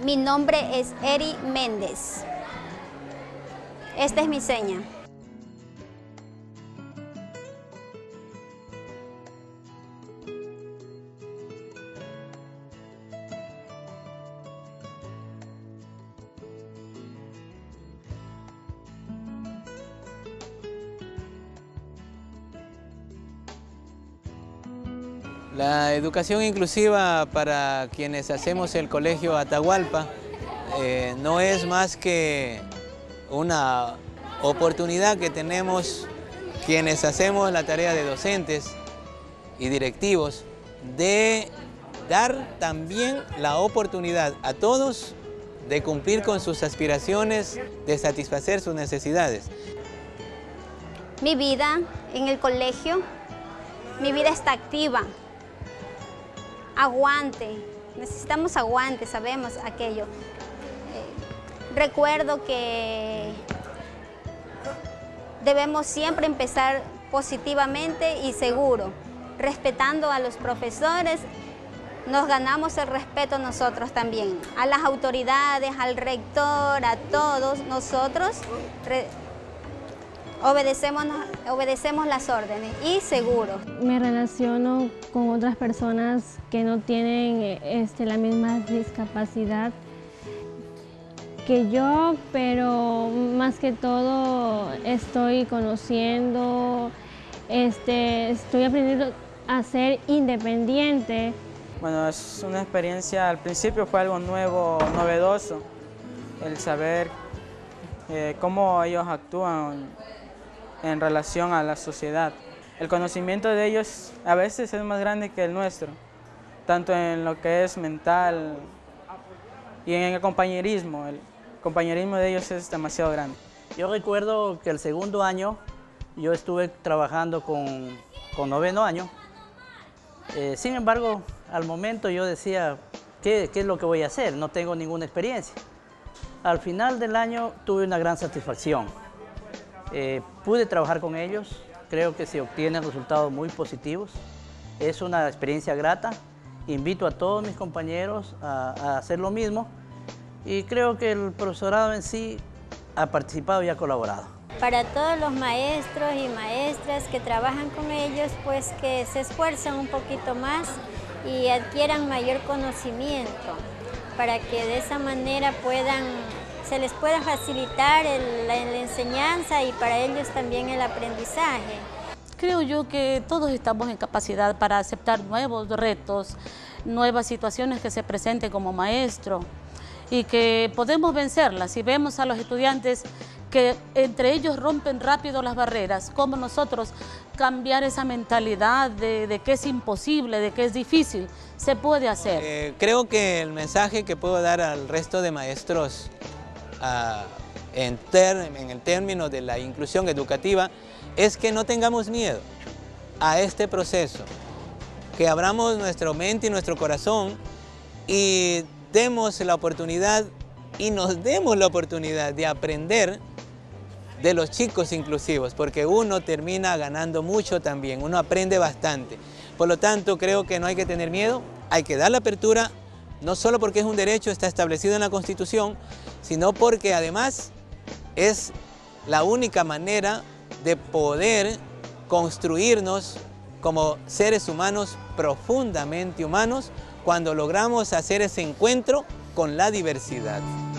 Mi nombre es Eri Méndez. Esta es mi seña. La educación inclusiva para quienes hacemos el Colegio Atahualpa no es más que una oportunidad que tenemos quienes hacemos la tarea de docentes y directivos de dar también la oportunidad a todos de cumplir con sus aspiraciones, de satisfacer sus necesidades. Mi vida en el colegio, mi vida está activa. Aguante, necesitamos aguante, sabemos aquello. Recuerdo que debemos siempre empezar positivamente y seguro, respetando a los profesores. Nos ganamos el respeto nosotros también, a las autoridades, al rector, a todos nosotros. Obedecemos las órdenes y seguro. Me relaciono con otras personas que no tienen la misma discapacidad que yo, pero más que todo estoy conociendo, estoy aprendiendo a ser independiente. Bueno, es una experiencia, al principio fue algo nuevo, novedoso, el saber cómo ellos actúan en relación a la sociedad. El conocimiento de ellos a veces es más grande que el nuestro, tanto en lo que es mental y en el compañerismo. El compañerismo de ellos es demasiado grande. Yo recuerdo que el segundo año yo estuve trabajando con noveno año. Sin embargo, al momento yo decía, ¿qué es lo que voy a hacer? No tengo ninguna experiencia. Al final del año tuve una gran satisfacción. Pude trabajar con ellos, creo que se obtienen resultados muy positivos. Es una experiencia grata. Invito a todos mis compañeros a hacer lo mismo y creo que el profesorado en sí ha participado y ha colaborado. Para todos los maestros y maestras que trabajan con ellos, pues que se esfuerzan un poquito más y adquieran mayor conocimiento para que de esa manera se les pueda facilitar la enseñanza y para ellos también el aprendizaje. Creo yo que todos estamos en capacidad para aceptar nuevos retos, nuevas situaciones que se presenten como maestro y que podemos vencerlas. Si vemos a los estudiantes que entre ellos rompen rápido las barreras, como nosotros cambiar esa mentalidad de que es imposible, de que es difícil, se puede hacer. Creo que el mensaje que puedo dar al resto de maestros en el término de la inclusión educativa es que no tengamos miedo a este proceso, que abramos nuestra mente y nuestro corazón y demos la oportunidad y nos demos la oportunidad de aprender de los chicos inclusivos, porque uno termina ganando mucho también, uno aprende bastante. Por lo tanto, creo que no hay que tener miedo, hay que dar la apertura, no solo porque es un derecho, está establecido en la Constitución, sino porque además es la única manera de poder construirnos como seres humanos profundamente humanos cuando logramos hacer ese encuentro con la diversidad.